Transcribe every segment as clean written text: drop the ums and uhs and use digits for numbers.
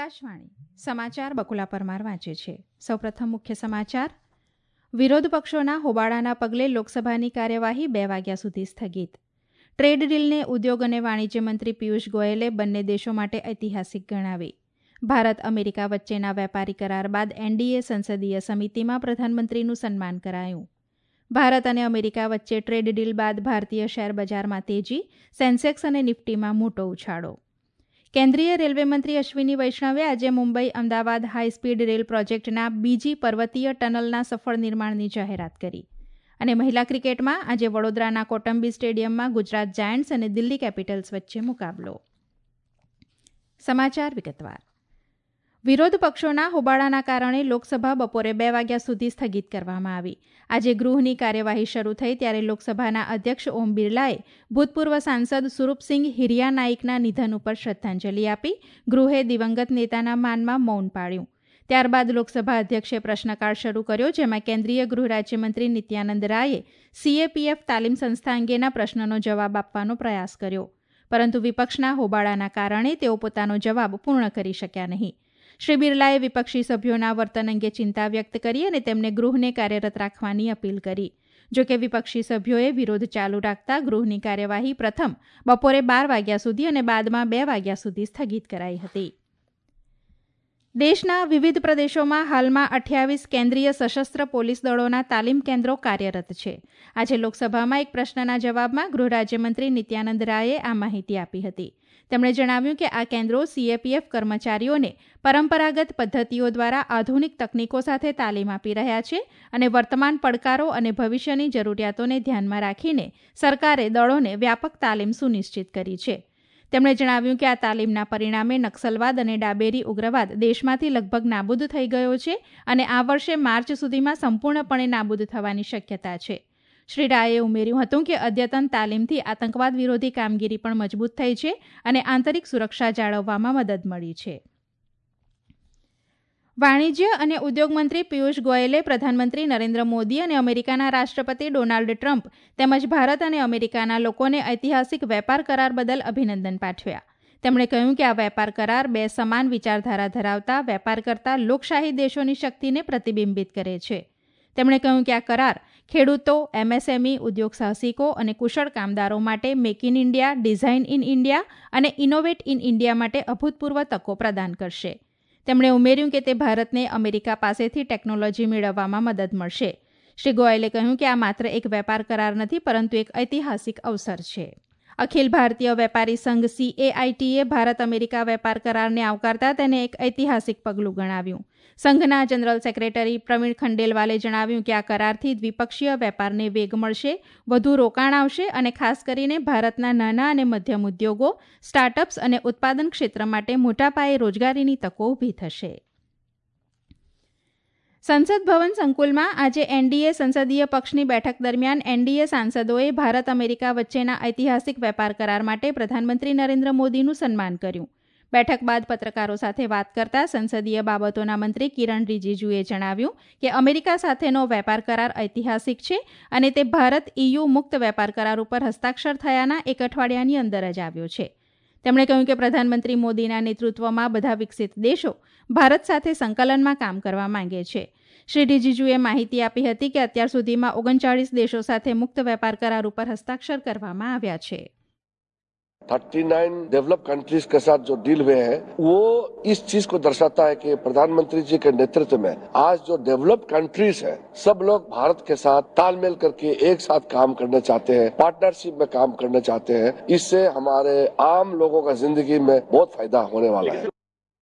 આકાશવાણી સમાચાર બકુલા પરમાર વાંચે છે. સૌપ્રથમ મુખ્ય સમાચાર. વિરોધ પક્ષોના હોબાળાના પગલે લોકસભાની કાર્યવાહી 2 વાગ્યા સુધી સ્થગિત. ટ્રેડ ડીલને ઉદ્યોગ અને વાણિજ્ય મંત્રી પિયુષ ગોયલે બંને દેશો માટે ઐતિહાસિક ગણાવી. ભારત અમેરિકા વચ્ચેના વેપારી કરાર બાદ એનડીએ સંસદીય સમિતિમાં પ્રધાનમંત્રીનું સન્માન કરાયું. ભારત અને અમેરિકા વચ્ચે ટ્રેડ ડીલ બાદ ભારતીય શેર બજારમાં તેજી, સેન્સેક્સ અને નિફ્ટીમાં મોટો ઉછાળો. કેન્દ્રીય રેલવે મંત્રી અશ્વિની વૈષ્ણવે આજે મુંબઈ અમદાવાદ હાઈસ્પીડ રેલ પ્રોજેક્ટના બીજી પર્વતીય ટનલના સફળ નિર્માણની જાહેરાત કરી. અને મહિલા ક્રિકેટમાં આજે વડોદરાના કોટંબી સ્ટેડિયમમાં ગુજરાત જાયન્ટ્સ અને દિલ્હી કેપિટલ્સ વચ્ચે મુકાબલો. સમાચાર વિગતવાર. વિરોધ પક્ષોના હોબાળાના કારણે લોકસભા બપોરે 2 વાગ્યા સુધી સ્થગિત કરવામાં આવી. આજે ગૃહની કાર્યવાહી શરૂ થઈ ત્યારે લોકસભાના અધ્યક્ષ ઓમ બિરલાએ ભૂતપૂર્વ સાંસદ સુરૂપસિંહ હિરિયા નાઇકના નિધન ઉપર શ્રદ્ધાંજલિ આપી ગૃહે દિવંગત નેતાના માનમાં મૌન પાળ્યું. ત્યારબાદ લોકસભા અધ્યક્ષે પ્રશ્નકાળ શરૂ કર્યો, જેમાં કેન્દ્રીય ગૃહ રાજ્યમંત્રી નિત્યાનંદ રાયે સીએપીએફ તાલીમ સંસ્થા અંગેના પ્રશ્નનો જવાબ આપવાનો પ્રયાસ કર્યો, પરંતુ વિપક્ષના હોબાળાના કારણે તેઓ પોતાનો જવાબ પૂર્ણ કરી શક્યા નહીં. શ્રી બિરલાએ વિપક્ષી સભ્યોના વર્તન અંગે ચિંતા વ્યક્ત કરી અને તેમને ગૃહને કાર્યરત રાખવાની અપીલ કરી. જોકે વિપક્ષી સભ્યોએ વિરોધ ચાલુ રાખતા ગૃહની કાર્યવાહી પ્રથમ બપોરે 12 વાગ્યા સુધી અને બાદમાં 2 વાગ્યા સુધી સ્થગિત કરાઈ હતી. દેશના વિવિધ પ્રદેશોમાં હાલમાં 28 કેન્દ્રીય સશસ્ત્ર પોલીસ દળોના તાલીમ કેન્દ્રો કાર્યરત છે. આજે લોકસભામાં એક પ્રશ્નના જવાબમાં ગૃહ રાજ્યમંત્રી નિત્યાનંદ રાયે આ માહિતી આપી હતી. તેમણે જણાવ્યું કે આ કેન્દ્રો સીએપીએફ કર્મચારીઓને પરંપરાગત પદ્ધતિઓ દ્વારા આધુનિક તકનીકો સાથે તાલીમ આપી રહ્યા છે અને વર્તમાન પડકારો અને ભવિષ્યની જરૂરિયાતોને ધ્યાનમાં રાખીને સરકારે દળોને વ્યાપક તાલીમ સુનિશ્ચિત કરી છે. તેમણે જણાવ્યું કે આ તાલીમના પરિણામે નક્સલવાદ અને ડાબેરી ઉગ્રવાદ દેશમાંથી લગભગ નાબૂદ થઈ ગયો છે અને આ વર્ષે માર્ચ સુધીમાં સંપૂર્ણપણે નાબૂદ થવાની શક્યતા છે. શ્રી રાયે ઉમેર્યું હતું કે અદ્યતન તાલીમથી આતંકવાદ વિરોધી કામગીરી પણ મજબૂત થઈ છે અને આંતરિક સુરક્ષા જાળવવામાં મદદ મળી છે. વાણિજ્ય અને ઉદ્યોગ મંત્રી પિયુષ ગોયલે પ્રધાનમંત્રી નરેન્દ્ર મોદી અને અમેરિકાના રાષ્ટ્રપતિ ડોનાલ્ડ ટ્રમ્પ તેમજ ભારત અને અમેરિકાના લોકોને ઐતિહાસિક વેપાર કરાર બદલ અભિનંદન પાઠવ્યા. તેમણે કહ્યું કે આ વેપાર કરાર 2 સમાન વિચારધારા ધરાવતા વેપાર કરતા લોકશાહી દેશોની શક્તિને પ્રતિબિંબિત કરે છે. તેમણે કહ્યું કે આ કરાર ખેડૂતો, એમએસએમઈ, ઉદ્યોગ સાહસિકો અને કુશળ કામદારો માટે make in India, design in India અને ઇનોવેટ ઇન ઇન્ડિયા માટે અભૂતપૂર્વ તકો પ્રદાન કરશે. તેમણે ઉમેર્યું કે તે ભારતને અમેરિકા પાસેથી ટેકનોલોજી મેળવવામાં મદદ મળશે. શ્રી ગોયલે કહ્યું કે આ માત્ર એક વેપાર કરાર નથી, પરંતુ એક ઐતિહાસિક અવસર છે. અખિલ ભારતીય વેપારી સંઘ CAITએ ભારત અમેરિકા વેપાર કરારને આવકારતા તેને એક ઐતિહાસિક પગલું ગણાવ્યું. સંઘના જનરલ સેક્રેટરી પ્રવીણ ખંડેલવાલે જણાવ્યું કે આ કરારથી દ્વિપક્ષીય વેપારને વેગ મળશે, વધુ રોકાણ આવશે અને ખાસ કરીને ભારતના નાના અને મધ્યમ ઉદ્યોગો, સ્ટાર્ટઅપ્સ અને ઉત્પાદન ક્ષેત્ર માટે મોટા પાયે રોજગારીની તકો ઊભી થશે. સંસદ ભવન સંકુલમાં આજે એનડીએ સંસદીય પક્ષની બેઠક દરમિયાન એનડીએ સાંસદોએ ભારત અમેરિકા વચ્ચેના ઐતિહાસિક વેપાર કરાર માટે પ્રધાનમંત્રી નરેન્દ્ર મોદીનું સન્માન કર્યું. બેઠક બાદ પત્રકારો સાથે વાત કરતા સંસદીય બાબતોના મંત્રી કિરણ રિજિજુએ જણાવ્યું કે અમેરિકા સાથેનો વેપાર કરાર ઐતિહાસિક છે અને તે ભારત EU મુક્ત વેપાર કરાર ઉપર હસ્તાક્ષર થયાના એક અઠવાડિયાની અંદર જ આવ્યો છે. તેમણે કહ્યું કે પ્રધાનમંત્રી મોદીના નેતૃત્વમાં બધા વિકસિત દેશો ભારત સાથે સંકલનમાં કામ કરવા માંગે છે. શ્રી રિજિજુએ માહિતી આપી હતી કે અત્યાર સુધીમાં 39 દેશો સાથે મુક્ત વેપાર કરાર ઉપર હસ્તાક્ષર કરવામાં આવ્યા છે. 39 डेवलप कंट्रीज के साथ जो डील हुए हैं वो इस चीज को दर्शाता है कि प्रधानमंत्री जी के नेतृत्व में आज जो डेवलप कंट्रीज है सब लोग भारत के साथ तालमेल करके एक साथ काम करना चाहते हैं, पार्टनरशिप में काम करना चाहते हैं. इससे हमारे आम लोगों का जिंदगी में बहुत फायदा होने वाला है.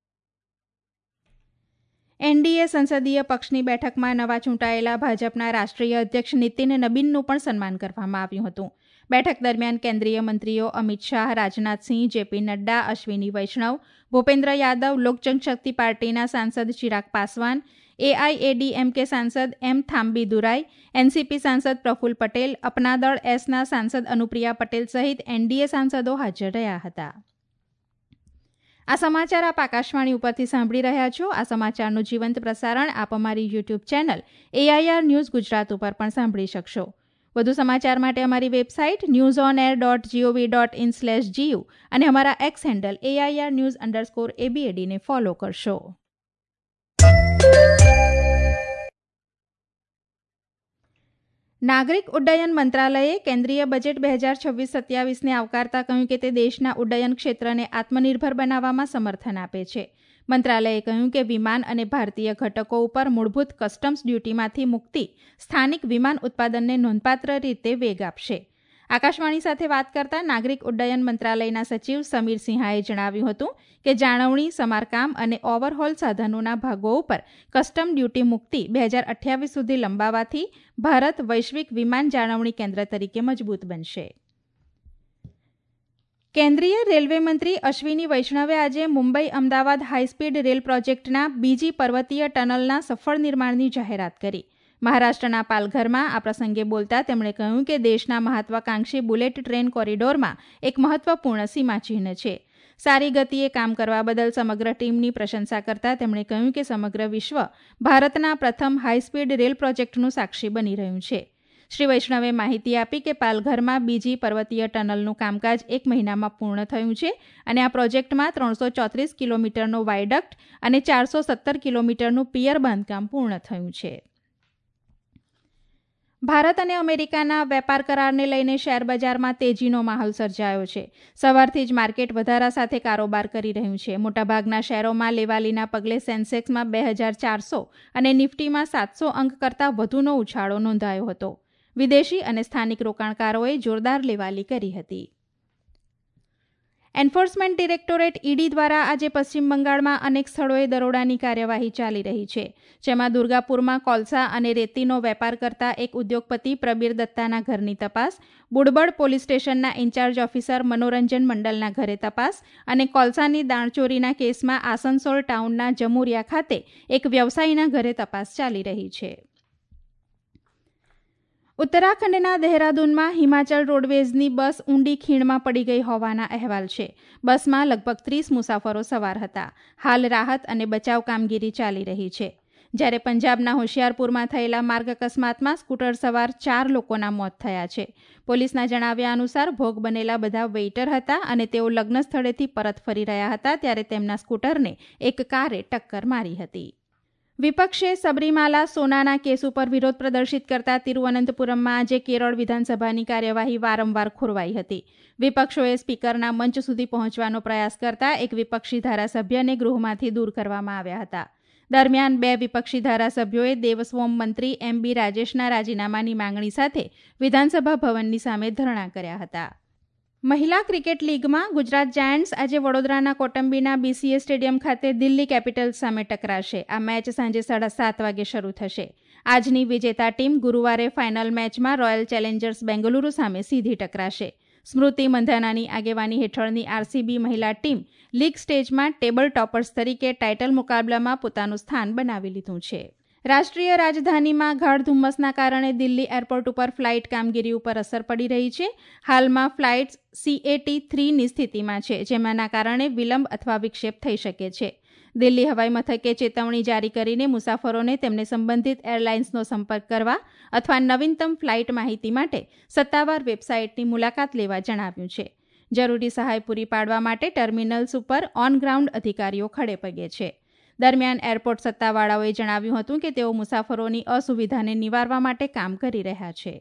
એનડીએ સંસદીય પક્ષની બેઠકમાં નવા ચૂંટાયેલા ભાજપના રાષ્ટ્રીય અધ્યક્ષ નીતિન નબીનનું પણ સન્માન કરવામાં આવ્યું હતું. બેઠક દરમિયાન કેન્દ્રીય મંત્રીઓ અમિત શાહ, રાજનાથસિંહ, જેપી નડ્ડા, અશ્વિની વૈષ્ણવ, ભૂપેન્દ્ર યાદવ, લોક જનશક્તિ પાર્ટીના સાંસદ ચિરાગ પાસવાન, AIADMK સાંસદ M. થાંબી દુરાઈ, એનસીપી સાંસદ પ્રફુલ્લ પટેલ, અપના દળ Sના સાંસદ અનુપ્રિયા પટેલ સહિત એનડીએ સાંસદો હાજર રહ્યા હતા. આ સમાચાર આપ આકાશવાણી ઉપરથી સાંભળી રહ્યા છો. આ સમાચારનું જીવંત પ્રસારણ આપ અમારી YouTube channel AIR news Gujarat ઉપર પણ સાંભળી શકશો. વધુ સમાચાર માટે અમારી વેબસાઇટ newsonair.gov.in/gu અને અમારા એક્સ હેન્ડલ AIR_news_ABAD ને ફોલો કરશો. નાગરિક ઉડ્ડયન મંત્રાલયે કેન્દ્રીય બજેટ 2026-27ને આવકારતા કહ્યું કે તે દેશના ઉડ્ડયન ક્ષેત્રને આત્મનિર્ભર બનાવવામાં સમર્થન આપે છે. મંત્રાલયે કહ્યું કે વિમાન અને ભારતીય ઘટકો ઉપર મૂળભૂત કસ્ટમ્સ ડ્યુટીમાંથી મુક્તિ સ્થાનિક વિમાન ઉત્પાદનને નોંધપાત્ર રીતે વેગ આપશે. આકાશવાણી સાથે વાત કરતા નાગરિક ઉડ્ડયન મંત્રાલયના સચિવ સમીર સિંહાએ જણાવ્યું હતું કે જાળવણી, સમારકામ અને ઓવરહોલ સાધનોના ભાગો ઉપર કસ્ટમ ડ્યુટી મુક્તિ 2028 સુધી લંબાવાથી ભારત વૈશ્વિક વિમાન જાળવણી કેન્દ્ર તરીકે મજબૂત બનશે. કેન્દ્રીય રેલવે મંત્રી અશ્વિની વૈષ્ણવે આજે મુંબઈ અમદાવાદ હાઈસ્પીડ રેલ પ્રોજેક્ટના બીજી પર્વતીય ટનલના સફળ નિર્માણની જાહેરાત કરી. મહારાષ્ટ્રના પાલઘરમાં આ પ્રસંગે બોલતા તેમણે કહ્યું કે દેશના મહત્વાકાંક્ષી બુલેટ ટ્રેન કોરિડોરમાં એક મહત્વપૂર્ણ સીમાચિહ્ન છે. સારી ગતિએ કામ કરવા બદલ સમગ્ર ટીમની પ્રશંસા કરતા તેમણે કહ્યું કે સમગ્ર વિશ્વ ભારતના પ્રથમ હાઈસ્પીડ રેલ પ્રોજેક્ટનું સાક્ષી બની રહ્યું છે. શ્રી વૈષ્ણવે માહિતી આપી કે પાલઘરમાં બીજી પર્વતીય ટનલનું કામકાજ 1 મહિનામાં પૂર્ણ થયું છે અને આ પ્રોજેક્ટમાં 334 કિલોમીટરનો વાયડક્ટ અને 417 કિલોમીટરનું પિયર બાંધકામ પૂર્ણ થયું છે. ભારત અને અમેરિકાના વેપાર કરારને લઈને શેરબજારમાં તેજીનો માહોલ સર્જાયો છે. સવારથી જ માર્કેટ વધારા સાથે કારોબાર કરી રહ્યું છે. મોટાભાગના શેરોમાં લેવાલીના પગલે સેન્સેક્સમાં 2400 અને નિફ્ટીમાં 700 અંક કરતાં વધુનો ઉછાળો નોંધાયો હતો. વિદેશી અને સ્થાનિક રોકાણકારોએ જોરદાર લેવાલી કરી હતી. એન્ફોર્સમેન્ટ ડિરેક્ટોરેટ ઈડી દ્વારા આજે પશ્ચિમ બંગાળમાં અનેક સ્થળોએ દરોડાની કાર્યવાહી ચાલી રહી છે, જેમાં દુર્ગાપુરમાં કોલસા અને રેતીનો વેપાર કરતા એક ઉદ્યોગપતિ પ્રબીર દત્તાના ઘરની તપાસ, બુડબડ પોલીસ સ્ટેશનના ઇન્ચાર્જ ઓફિસર મનોરંજન મંડલના ઘરે તપાસ અને કોલસાની દાણચોરીના કેસમાં આસનસોલ ટાઉનના જમુરિયા ખાતે એક વ્યવસાયીના ઘરે તપાસ ચાલી રહી છે. ઉત્તરાખંડના દહેરાદૂનમાં હિમાચલ રોડવેઝની બસ ઊંડી ખીણમાં પડી ગઈ હોવાના અહેવાલ છે. બસમાં લગભગ 30 મુસાફરો સવાર હતા. હાલ રાહત અને બચાવ કામગીરી ચાલી રહી છે. જ્યારે પંજાબના હોશિયારપુરમાં થયેલા માર્ગ અકસ્માતમાં સ્કૂટર સવાર 4 લોકોના મોત થયા છે. પોલીસના જણાવ્યા અનુસાર ભોગ બનેલા બધા વેઇટર હતા અને તેઓ લગ્ન સ્થળેથી પરત ફરી રહ્યા હતા ત્યારે તેમના સ્કૂટરને એક કારે ટક્કર મારી હતી. વિપક્ષે સબરીમાલા સોનાના કેસ ઉપર વિરોધ પ્રદર્શિત કરતા તિરુવનંતપુરમમાં આજે કેરળ વિધાનસભાની કાર્યવાહી વારંવાર ખોરવાઈ હતી. વિપક્ષોએ સ્પીકરના મંચ સુધી પહોંચવાનો પ્રયાસ કરતા એક વિપક્ષી ધારાસભ્યને ગૃહમાંથી દૂર કરવામાં આવ્યા હતા. દરમિયાન 2 વિપક્ષી ધારાસભ્યોએ દેવસ્વમ મંત્રી MB રાજેશના રાજીનામાની માંગણી સાથે વિધાનસભા ભવનની સામે ધરણા કર્યા હતા. મહિલા ક્રિકેટ લીગમાં ગુજરાત જાયન્ટ્સ આજે વડોદરાના કોટંબીના BCA સ્ટેડિયમ ખાતે દિલ્હી કેપિટલ્સ સામે ટકરાશે. આ મેચ સાંજે 7:30 વાગે શરૂ થશે. આજની વિજેતા ટીમ ગુરુવારે ફાઇનલ મેચમાં રોયલ ચેલેન્જર્સ બેંગલુરુ સામે સીધી ટકરાશે. સ્મૃતિ મંધાનાની આગેવાની હેઠળની RCB મહિલા ટીમ લીગ સ્ટેજમાં ટેબલ ટોપર્સ તરીકે ટાઇટલ મુકાબલામાં પોતાનું સ્થાન બનાવી લીધું છે. રાષ્ટ્રીય રાજધાનીમાં ગાઢ ધુમ્મસના કારણે દિલ્હી એરપોર્ટ ઉપર ફ્લાઇટ કામગીરી ઉપર અસર પડી રહી છે. હાલમાં ફ્લાઇટ્સ CAT3ની સ્થિતિમાં છે, જેમાંના કારણે વિલંબ અથવા વિક્ષેપ થઈ શકે છે. દિલ્હી હવાઈ મથકે ચેતવણી જારી કરીને મુસાફરોને તેમને સંબંધિત એરલાઇન્સનો સંપર્ક કરવા અથવા નવીનતમ ફ્લાઇટ માહિતી માટે સત્તાવાર વેબસાઇટની મુલાકાત લેવા જણાવ્યું છે. જરૂરી સહાય પૂરી પાડવા માટે ટર્મિનલ્સ ઉપર ઓન ગ્રાઉન્ડ અધિકારીઓ ખડે પગે છે. દરમિયાન એરપોર્ટ સત્તાવાળાઓએ જણાવ્યું હતું કે તેઓ મુસાફરોની અસુવિધાને નિવારવા માટે કામ કરી રહ્યા છે.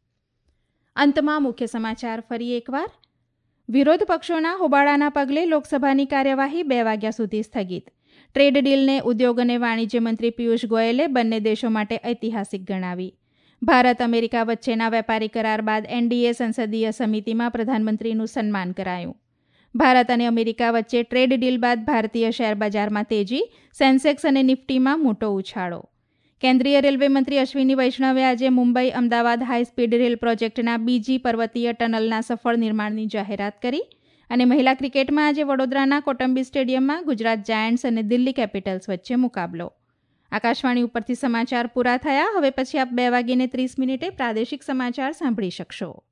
અંતમાં મુખ્ય સમાચાર ફરી એકવાર. વિરોધ પક્ષોના હોબાળાના પગલે લોકસભાની કાર્યવાહી 2 વાગ્યા સુધી સ્થગિત. ટ્રેડ ડીલને ઉદ્યોગ અને વાણિજ્ય મંત્રી પિયુષ ગોયલે બંને દેશો માટે ઐતિહાસિક ગણાવી. ભારત અમેરિકા વચ્ચેના વેપારી કરાર બાદ NDA સંસદીય સમિતિમાં પ્રધાનમંત્રીનું સન્માન કરાયું. ભારત અને અમેરિકા વચ્ચે ટ્રેડ ડીલ બાદ ભારતીય શેરબજારમાં તેજી, સેન્સેક્સ અને નિફ્ટીમાં મોટો ઉછાળો. કેન્દ્રીય રેલવે મંત્રી અશ્વિની વૈષ્ણવે આજે મુંબઈ અમદાવાદ હાઈસ્પીડ રેલ પ્રોજેક્ટના બીજી પર્વતીય ટનલના સફળ નિર્માણની જાહેરાત કરી. અને મહિલા ક્રિકેટમાં આજે વડોદરાના કોટંબી સ્ટેડિયમમાં ગુજરાત જાયન્ટ્સ અને દિલ્હી કેપિટલ્સ વચ્ચે મુકાબલો. આકાશવાણી ઉપરથી સમાચાર પૂરા થયા. હવે પછી આપ 2:30 પ્રાદેશિક સમાચાર સાંભળી શકશો.